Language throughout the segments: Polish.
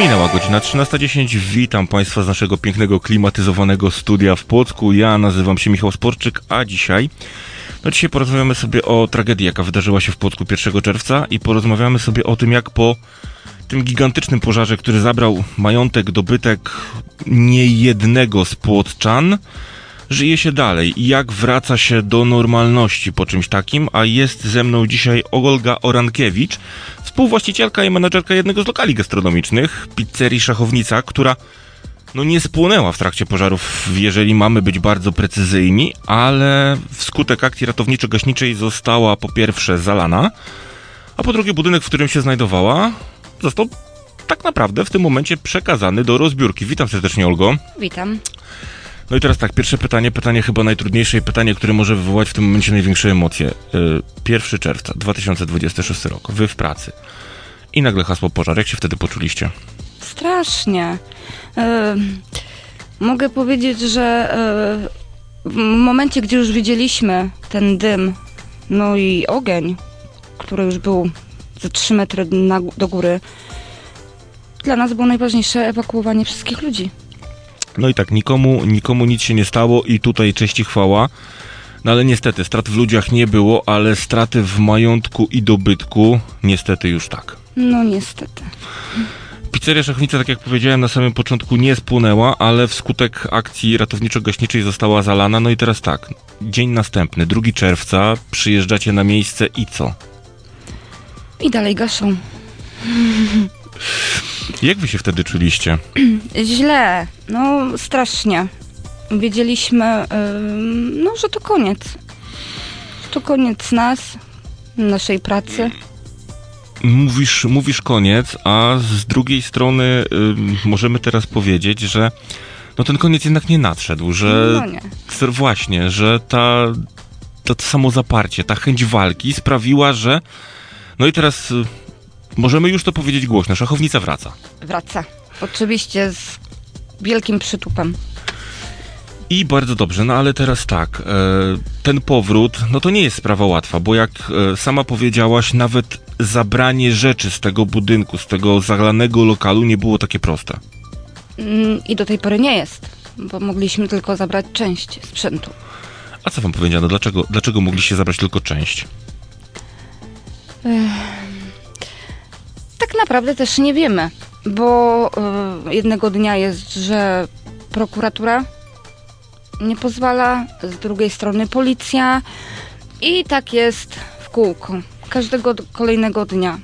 Minęła godzina 13:10. Witam Państwa z naszego pięknego, klimatyzowanego studia w Płocku. Ja nazywam się Michał Sporczyk, a dzisiaj porozmawiamy sobie o tragedii, jaka wydarzyła się w Płocku 1 czerwca i porozmawiamy sobie o tym, jak po tym gigantycznym pożarze, który zabrał majątek, dobytek niejednego z płockczan, żyje się dalej i jak wraca się do normalności po czymś takim, a jest ze mną dzisiaj Olga Orankiewicz, współwłaścicielka i menadżerka jednego z lokali gastronomicznych, pizzerii Szachownica, która nie spłonęła w trakcie pożarów, jeżeli mamy być bardzo precyzyjni, ale wskutek akcji ratowniczo-gaśniczej została po pierwsze zalana, a po drugie budynek, w którym się znajdowała, został tak naprawdę w tym momencie przekazany do rozbiórki. Witam serdecznie, Olgo. Witam. No i teraz tak, pierwsze pytanie chyba najtrudniejsze i pytanie, które może wywołać w tym momencie największe emocje. 1 czerwca 2026 rok, wy w pracy i nagle hasło pożar. Jak się wtedy poczuliście? Strasznie. Mogę powiedzieć, że w momencie, gdzie już widzieliśmy ten dym, no i ogień, który już był ze 3 metry do góry, dla nas było najważniejsze ewakuowanie wszystkich ludzi. No i tak, nikomu nic się nie stało i tutaj cześć i chwała. No ale niestety, strat w ludziach nie było, ale straty w majątku i dobytku niestety już tak. No niestety. Pizzeria Szachownica, tak jak powiedziałem na samym początku, nie spłonęła, ale wskutek akcji ratowniczo-gaśniczej została zalana. No i teraz tak, dzień następny, 2 czerwca, przyjeżdżacie na miejsce i co? I dalej gaszą. Jak wy się wtedy czuliście? Źle, strasznie. Wiedzieliśmy, że to koniec. To koniec nas, naszej pracy. Mówisz koniec, a z drugiej strony możemy teraz powiedzieć, że ten koniec jednak nie nadszedł, że właśnie, że to samozaparcie, ta chęć walki sprawiła, że i teraz możemy już to powiedzieć głośno, Szachownica wraca. Wraca. Oczywiście z wielkim przytupem. I bardzo dobrze, ale teraz tak, ten powrót, to nie jest sprawa łatwa, bo jak sama powiedziałaś, nawet zabranie rzeczy z tego budynku, z tego zalanego lokalu nie było takie proste. I do tej pory nie jest, bo mogliśmy tylko zabrać część sprzętu. A co wam powiedziano? Dlaczego mogliście zabrać tylko część? Tak naprawdę też nie wiemy, bo jednego dnia jest, że prokuratura nie pozwala, z drugiej strony policja i tak jest w kółko. Każdego kolejnego dnia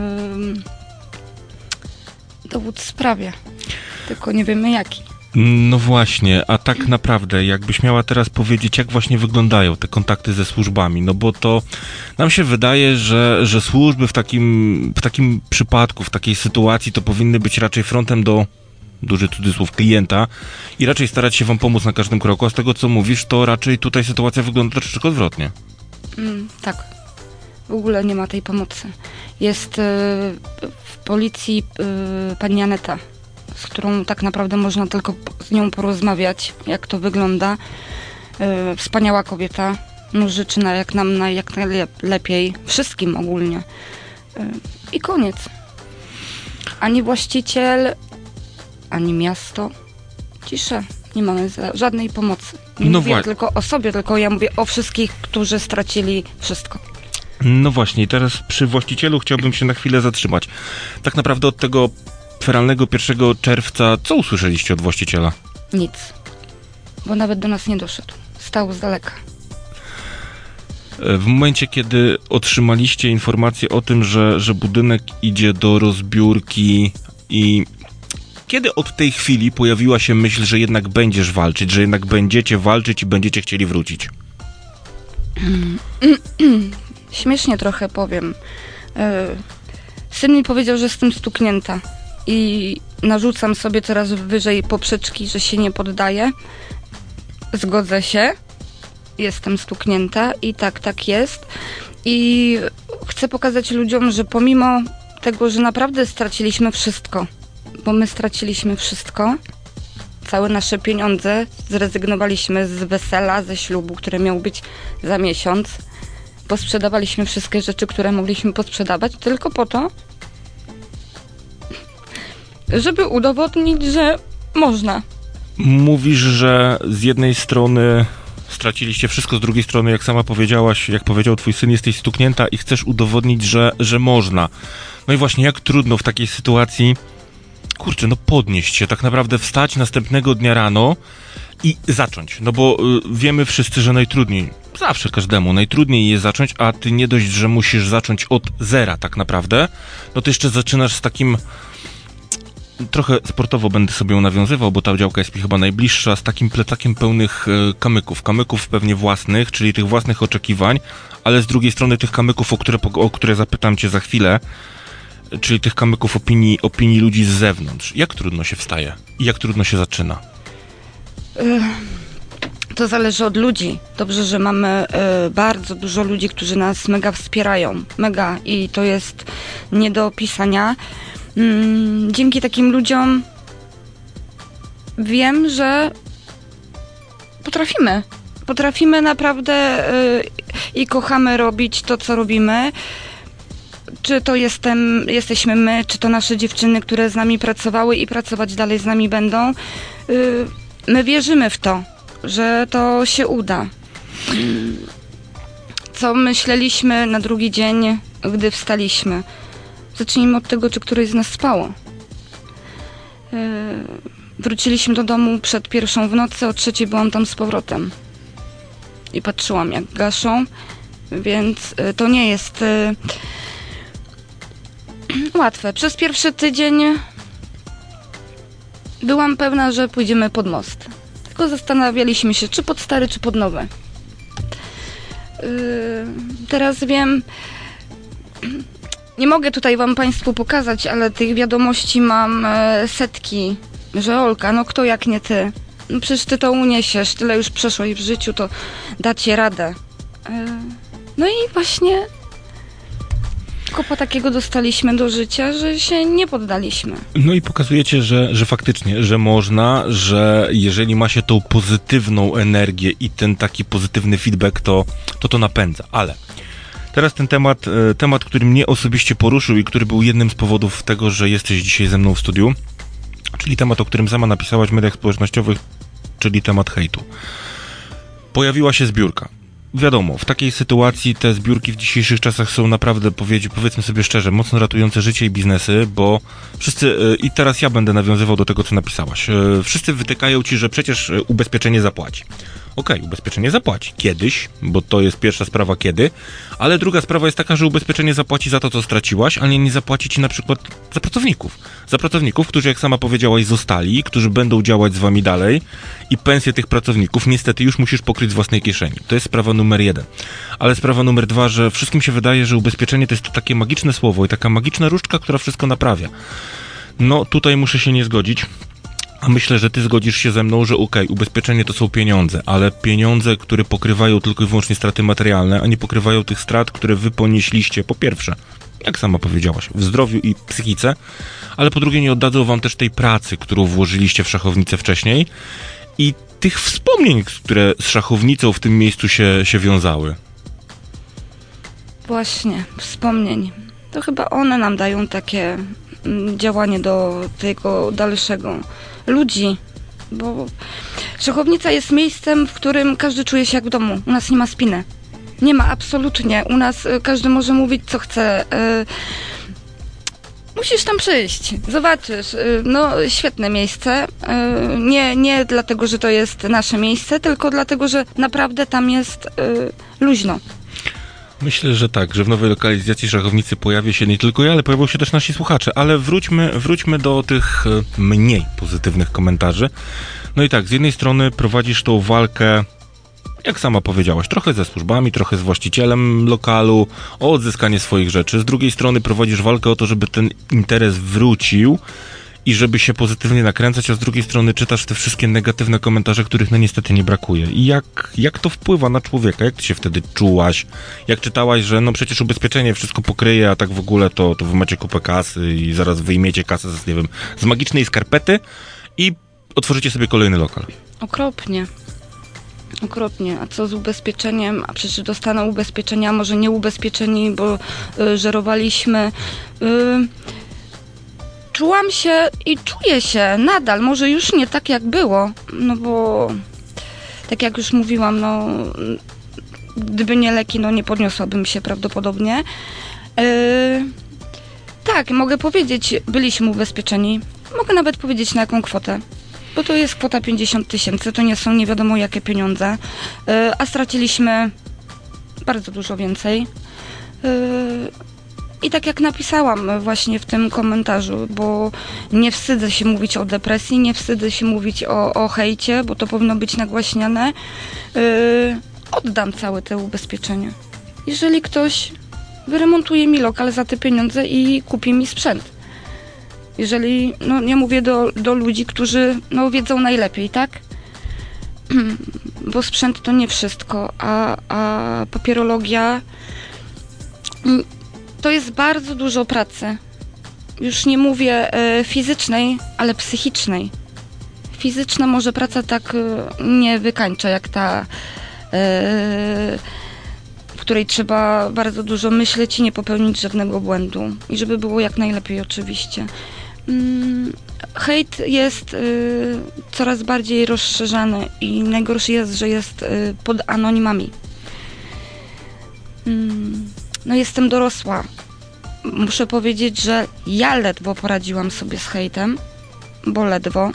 dowód w sprawie, tylko nie wiemy jaki. No właśnie, a tak naprawdę jakbyś miała teraz powiedzieć, jak właśnie wyglądają te kontakty ze służbami, bo to nam się wydaje, że służby w takim przypadku, w takiej sytuacji to powinny być raczej frontem do, duży cudzysłów, klienta i raczej starać się wam pomóc na każdym kroku, a z tego co mówisz, to raczej tutaj sytuacja wygląda troszeczkę odwrotnie. Tak, w ogóle nie ma tej pomocy. Jest w policji pani Aneta, z którą tak naprawdę można tylko z nią porozmawiać, jak to wygląda. Wspaniała kobieta, życzy jak najlepiej, wszystkim ogólnie. I koniec. Ani właściciel, ani miasto. Cisza. Nie mamy żadnej pomocy. Nie mówię tylko o sobie, tylko ja mówię o wszystkich, którzy stracili wszystko. No właśnie, i teraz przy właścicielu chciałbym się na chwilę zatrzymać. Tak naprawdę od tego feralnego 1 czerwca, co usłyszeliście od właściciela? Nic. Bo nawet do nas nie doszedł. Stał z daleka. W momencie, kiedy otrzymaliście informację o tym, że budynek idzie do rozbiórki i kiedy od tej chwili pojawiła się myśl, że jednak będziesz walczyć, że jednak będziecie walczyć i będziecie chcieli wrócić? Śmiesznie trochę powiem. Syn mi powiedział, że jestem stuknięta i narzucam sobie coraz wyżej poprzeczki, że się nie poddaję. Zgodzę się. Jestem stuknięta i tak jest. I chcę pokazać ludziom, że pomimo tego, że naprawdę straciliśmy wszystko, bo my straciliśmy wszystko, całe nasze pieniądze, zrezygnowaliśmy z wesela, ze ślubu, który miał być za miesiąc, posprzedawaliśmy wszystkie rzeczy, które mogliśmy posprzedawać, tylko po to, żeby udowodnić, że można. Mówisz, że z jednej strony straciliście wszystko, z drugiej strony, jak sama powiedziałaś, jak powiedział twój syn, jesteś stuknięta i chcesz udowodnić, że można. No i właśnie, jak trudno w takiej sytuacji, kurczę, no podnieść się, tak naprawdę wstać następnego dnia rano i zacząć. No bo wiemy wszyscy, że najtrudniej, zawsze każdemu, najtrudniej jest zacząć, a ty nie dość, że musisz zacząć od zera tak naprawdę, no to jeszcze zaczynasz z takim, trochę sportowo będę sobie nawiązywał, bo ta działka jest mi chyba najbliższa, z takim plecakiem pełnych kamyków pewnie własnych, czyli tych własnych oczekiwań, ale z drugiej strony tych kamyków, o które zapytam cię za chwilę, czyli tych kamyków opinii ludzi z zewnątrz. Jak trudno się wstaje i jak trudno się zaczyna? To zależy od ludzi. Dobrze, że mamy bardzo dużo ludzi, którzy nas mega wspierają. Mega. I to jest nie do opisania. Dzięki takim ludziom wiem, że potrafimy naprawdę i kochamy robić to, co robimy. Czy to jesteśmy my, czy to nasze dziewczyny, które z nami pracowały i pracować dalej z nami będą. My wierzymy w to, że to się uda. Co myśleliśmy na drugi dzień, gdy wstaliśmy? Zacznijmy od tego, czy któreś z nas spało. Wróciliśmy do domu przed 1:00 w nocy, o 3:00 byłam tam z powrotem. I patrzyłam, jak gaszą, więc to nie jest łatwe. Przez pierwszy tydzień byłam pewna, że pójdziemy pod most. Tylko zastanawialiśmy się, czy pod stary, czy pod nowy. Teraz wiem, nie mogę tutaj wam państwu pokazać, ale tych wiadomości mam setki, że Olka, no kto jak nie ty? No przecież ty to uniesiesz, tyle już przeszło w życiu, to dacie radę. No i właśnie kopa takiego dostaliśmy do życia, że się nie poddaliśmy. No i pokazujecie, że faktycznie, że można, że jeżeli ma się tą pozytywną energię i ten taki pozytywny feedback, to napędza. Ale teraz ten temat, który mnie osobiście poruszył i który był jednym z powodów tego, że jesteś dzisiaj ze mną w studiu, czyli temat, o którym sama napisałaś w mediach społecznościowych, czyli temat hejtu. Pojawiła się zbiórka. Wiadomo, w takiej sytuacji te zbiórki w dzisiejszych czasach są naprawdę, powiedzmy sobie szczerze, mocno ratujące życie i biznesy, bo wszyscy, i teraz ja będę nawiązywał do tego, co napisałaś, wszyscy wytykają ci, że przecież ubezpieczenie zapłaci. Okej, ubezpieczenie zapłaci. Kiedyś, bo to jest pierwsza sprawa kiedy, ale druga sprawa jest taka, że ubezpieczenie zapłaci za to, co straciłaś, ale nie zapłaci ci na przykład za pracowników. Za pracowników, którzy, jak sama powiedziałaś, zostali, którzy będą działać z wami dalej i pensje tych pracowników niestety już musisz pokryć z własnej kieszeni. To jest sprawa numer 1. Ale sprawa numer 2, że wszystkim się wydaje, że ubezpieczenie to jest takie magiczne słowo i taka magiczna różdżka, która wszystko naprawia. No, tutaj muszę się nie zgodzić. A myślę, że ty zgodzisz się ze mną, że ubezpieczenie to są pieniądze, ale pieniądze, które pokrywają tylko i wyłącznie straty materialne, a nie pokrywają tych strat, które wy ponieśliście, po pierwsze, jak sama powiedziałaś, w zdrowiu i psychice, ale po drugie nie oddadzą wam też tej pracy, którą włożyliście w szachownicę wcześniej i tych wspomnień, które z szachownicą w tym miejscu się wiązały. Właśnie, wspomnień. To chyba one nam dają takie działanie do tego dalszego. Ludzi, bo szachownica jest miejscem, w którym każdy czuje się jak w domu. U nas nie ma spiny. Nie ma, absolutnie. U nas każdy może mówić, co chce. Musisz tam przyjść, zobaczysz. No, świetne miejsce. Nie dlatego, że to jest nasze miejsce, tylko dlatego, że naprawdę tam jest luźno. Myślę, że tak, że w nowej lokalizacji szachownicy pojawi się nie tylko ja, ale pojawią się też nasi słuchacze, ale wróćmy do tych mniej pozytywnych komentarzy. No i tak, z jednej strony prowadzisz tą walkę, jak sama powiedziałaś, trochę ze służbami, trochę z właścicielem lokalu, o odzyskanie swoich rzeczy. Z drugiej strony prowadzisz walkę o to, żeby ten interes wrócił i żeby się pozytywnie nakręcać, a z drugiej strony czytasz te wszystkie negatywne komentarze, których no niestety nie brakuje. I jak to wpływa na człowieka? Jak ty się wtedy czułaś? Jak czytałaś, że no przecież ubezpieczenie wszystko pokryje, a tak w ogóle to wy macie kupę kasy i zaraz wyjmiecie kasę z, nie wiem, z magicznej skarpety i otworzycie sobie kolejny lokal. Okropnie. Okropnie. A co z ubezpieczeniem? A przecież dostaną ubezpieczenia, może nie ubezpieczeni, bo żerowaliśmy. czułam się i czuję się nadal, może już nie tak jak było, no bo tak jak już mówiłam, no gdyby nie leki, no nie podniosłabym się prawdopodobnie. Tak, mogę powiedzieć, byliśmy ubezpieczeni, mogę nawet powiedzieć na jaką kwotę, bo to jest kwota 50 000, to nie są nie wiadomo jakie pieniądze, a straciliśmy bardzo dużo więcej. I tak jak napisałam właśnie w tym komentarzu, bo nie wstydzę się mówić o depresji, nie wstydzę się mówić o hejcie, bo to powinno być nagłaśniane. Oddam całe te ubezpieczenie. Jeżeli ktoś wyremontuje mi lokal za te pieniądze i kupi mi sprzęt. Jeżeli, no nie mówię do ludzi, którzy no, wiedzą najlepiej, tak? Bo sprzęt to nie wszystko, a papierologia to jest bardzo dużo pracy. Już nie mówię fizycznej, ale psychicznej. Fizyczna może praca tak nie wykańcza jak ta, w której trzeba bardzo dużo myśleć i nie popełnić żadnego błędu. I żeby było jak najlepiej oczywiście. Hejt jest coraz bardziej rozszerzany i najgorsze jest, że jest pod anonimami. No jestem dorosła. Muszę powiedzieć, że ja ledwo poradziłam sobie z hejtem, bo ledwo.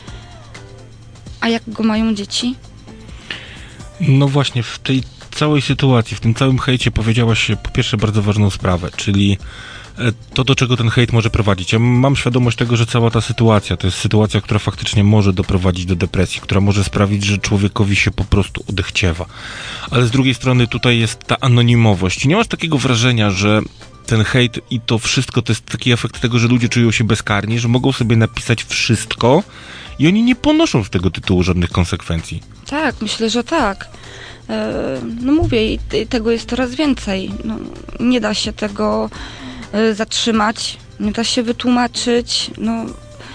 A jak go mają dzieci? No właśnie, w tej całej sytuacji, w tym całym hejcie powiedziałaś po pierwsze bardzo ważną sprawę, czyli to, do czego ten hejt może prowadzić. Ja mam świadomość tego, że cała ta sytuacja to jest sytuacja, która faktycznie może doprowadzić do depresji, która może sprawić, że człowiekowi się po prostu odechciewa. Ale z drugiej strony tutaj jest ta anonimowość. Nie masz takiego wrażenia, że ten hejt i to wszystko to jest taki efekt tego, że ludzie czują się bezkarni, że mogą sobie napisać wszystko i oni nie ponoszą z tego tytułu żadnych konsekwencji. Tak, myślę, że tak. No mówię, i tego jest coraz więcej. No, nie da się tego zatrzymać, nie da się wytłumaczyć. No,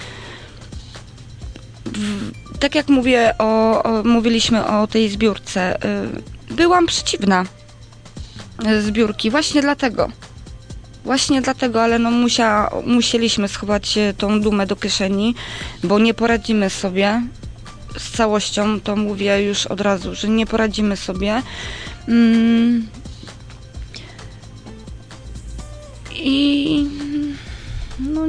tak jak mówiliśmy o tej zbiórce, byłam przeciwna zbiórki właśnie dlatego, ale no musieliśmy schować tą dumę do kieszeni, bo nie poradzimy sobie z całością, to mówię już od razu, że nie poradzimy sobie. I no,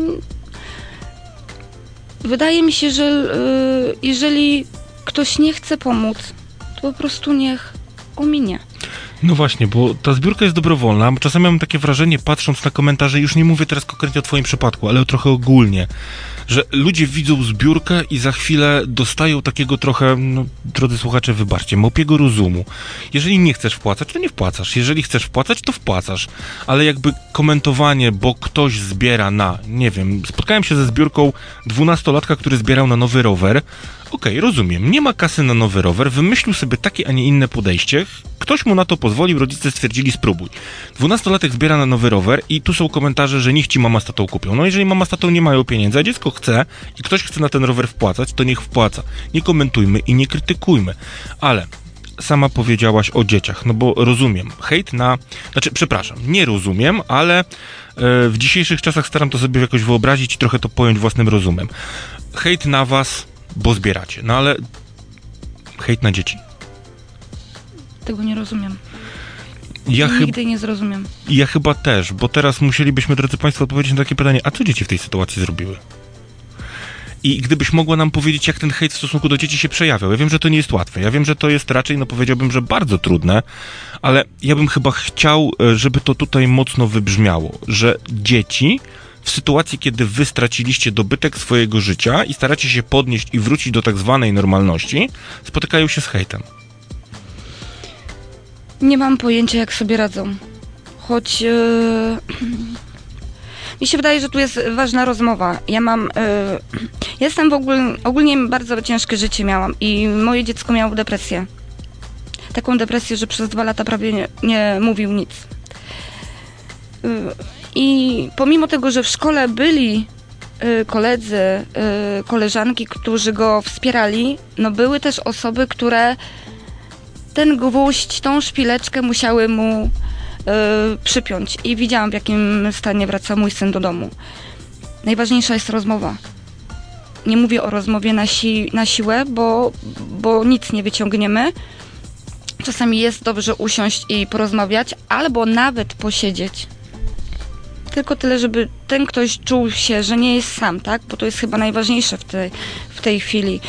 wydaje mi się, że jeżeli ktoś nie chce pomóc, to po prostu niech ominie. No właśnie, bo ta zbiórka jest dobrowolna. Czasami mam takie wrażenie, patrząc na komentarze, już nie mówię teraz konkretnie o twoim przypadku, ale trochę ogólnie, że ludzie widzą zbiórkę i za chwilę dostają takiego trochę, no, drodzy słuchacze, wybaczcie, małpiego rozumu. Jeżeli nie chcesz wpłacać, to nie wpłacasz. Jeżeli chcesz wpłacać, to wpłacasz. Ale jakby komentowanie, bo ktoś zbiera na, nie wiem, spotkałem się ze zbiórką 12-latka, który zbierał na nowy rower. Okej, rozumiem, nie ma kasy na nowy rower, wymyślił sobie takie, a nie inne podejście, ktoś mu na to pozwolił, rodzice stwierdzili spróbuj. 12-latek zbiera na nowy rower i tu są komentarze, że niech ci mama z tatą kupią. No jeżeli mama z tatą nie mają pieniędzy, a dziecko chce i ktoś chce na ten rower wpłacać, to niech wpłaca. Nie komentujmy i nie krytykujmy. Ale sama powiedziałaś o dzieciach, no bo rozumiem, nie rozumiem, ale w dzisiejszych czasach staram to sobie jakoś wyobrazić i trochę to pojąć własnym rozumem. Hejt na was, bo zbieracie, no ale hejt na dzieci. Tego nie rozumiem. Ja nigdy nie zrozumiem. Ja chyba też, bo teraz musielibyśmy, drodzy Państwo, odpowiedzieć na takie pytanie, a co dzieci w tej sytuacji zrobiły? I gdybyś mogła nam powiedzieć, jak ten hejt w stosunku do dzieci się przejawiał. Ja wiem, że to nie jest łatwe. Ja wiem, że to jest raczej, no powiedziałbym, że bardzo trudne, ale ja bym chyba chciał, żeby to tutaj mocno wybrzmiało, że dzieci w sytuacji, kiedy wy straciliście dobytek swojego życia i staracie się podnieść i wrócić do tak zwanej normalności, spotykają się z hejtem. Nie mam pojęcia, jak sobie radzą. Choć mi się wydaje, że tu jest ważna rozmowa. Jestem ogólnie bardzo ciężkie życie miałam i moje dziecko miało depresję. Taką depresję, że przez 2 lata prawie nie mówił nic. I pomimo tego, że w szkole byli koledzy, koleżanki, którzy go wspierali, no były też osoby, które ten gwóźdź, tą szpileczkę musiały mu przypiąć. I widziałam, w jakim stanie wraca mój syn do domu. Najważniejsza jest rozmowa. Nie mówię o rozmowie na siłę, bo nic nie wyciągniemy. Czasami jest dobrze usiąść i porozmawiać, albo nawet posiedzieć. Tylko tyle, żeby ten ktoś czuł się, że nie jest sam, tak? Bo to jest chyba najważniejsze w tej chwili.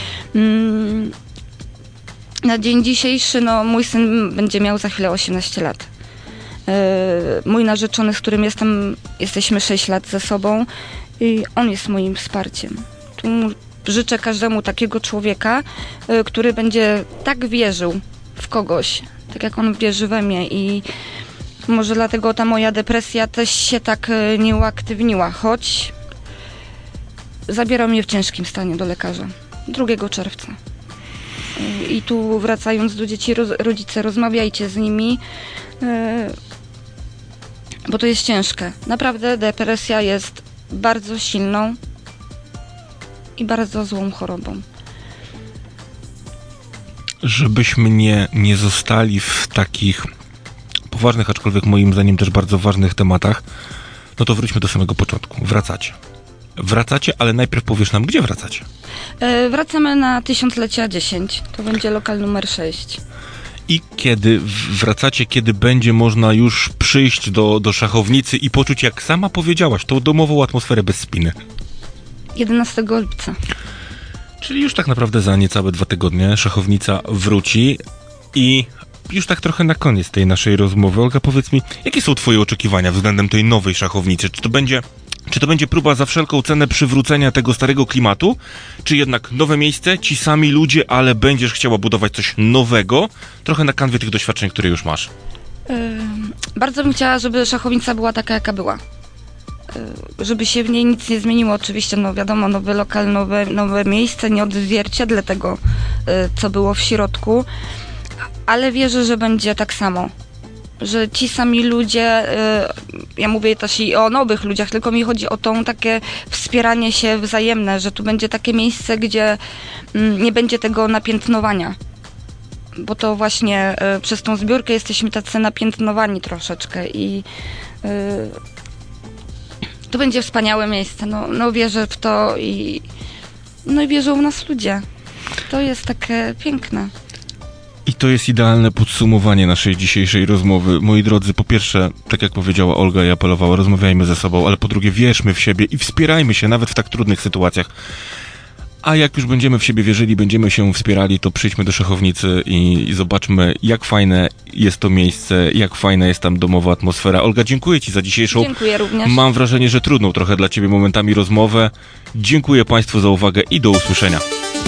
Na dzień dzisiejszy, mój syn będzie miał za chwilę 18 lat. Mój narzeczony, z którym jesteśmy 6 lat ze sobą, i on jest moim wsparciem. Tu życzę każdemu takiego człowieka, który będzie tak wierzył w kogoś, tak jak on wierzy we mnie, i może dlatego ta moja depresja też się tak nie uaktywniła, choć zabierał mnie w ciężkim stanie do lekarza 2 czerwca. I tu wracając do dzieci, rodzice, rozmawiajcie z nimi, bo to jest ciężkie. Naprawdę depresja jest bardzo silną i bardzo złą chorobą. Żebyśmy nie zostali w takich poważnych, aczkolwiek moim zdaniem też bardzo ważnych tematach, no to wróćmy do samego początku. Wracacie, ale najpierw powiesz nam, gdzie wracacie? Wracamy na 1000-lecia 10. To będzie lokal numer 6. I kiedy wracacie, kiedy będzie można już przyjść do szachownicy i poczuć, jak sama powiedziałaś, tą domową atmosferę bez spiny? 11 lipca. Czyli już tak naprawdę za niecałe 2 tygodnie szachownica wróci. I już tak trochę na koniec tej naszej rozmowy, Olga, powiedz mi, jakie są twoje oczekiwania względem tej nowej szachownicy? Czy to będzie próba za wszelką cenę przywrócenia tego starego klimatu? Czy jednak nowe miejsce, ci sami ludzie, ale będziesz chciała budować coś nowego? Trochę na kanwie tych doświadczeń, które już masz. Bardzo bym chciała, żeby szachownica była taka, jaka była. Żeby się w niej nic nie zmieniło. Oczywiście, wiadomo, nowy lokal, nowe miejsce, nie odzwierciedle tego, co było w środku. Ale wierzę, że będzie tak samo. Że ci sami ludzie, ja mówię też i o nowych ludziach, tylko mi chodzi o takie wspieranie się wzajemne, że tu będzie takie miejsce, gdzie nie będzie tego napiętnowania. Bo to właśnie przez tą zbiórkę jesteśmy tacy napiętnowani troszeczkę i to będzie wspaniałe miejsce. Wierzę w to i wierzą w nas ludzie. To jest takie piękne. I to jest idealne podsumowanie naszej dzisiejszej rozmowy. Moi drodzy, po pierwsze, tak jak powiedziała Olga i apelowała, rozmawiajmy ze sobą, ale po drugie, wierzmy w siebie i wspierajmy się nawet w tak trudnych sytuacjach. A jak już będziemy w siebie wierzyli, będziemy się wspierali, to przyjdźmy do szachownicy i zobaczmy, jak fajne jest to miejsce, jak fajna jest tam domowa atmosfera. Olga, dziękuję ci za dzisiejszą, dziękuję również. Mam wrażenie, że trudną trochę dla ciebie momentami rozmowę. Dziękuję państwu za uwagę i do usłyszenia.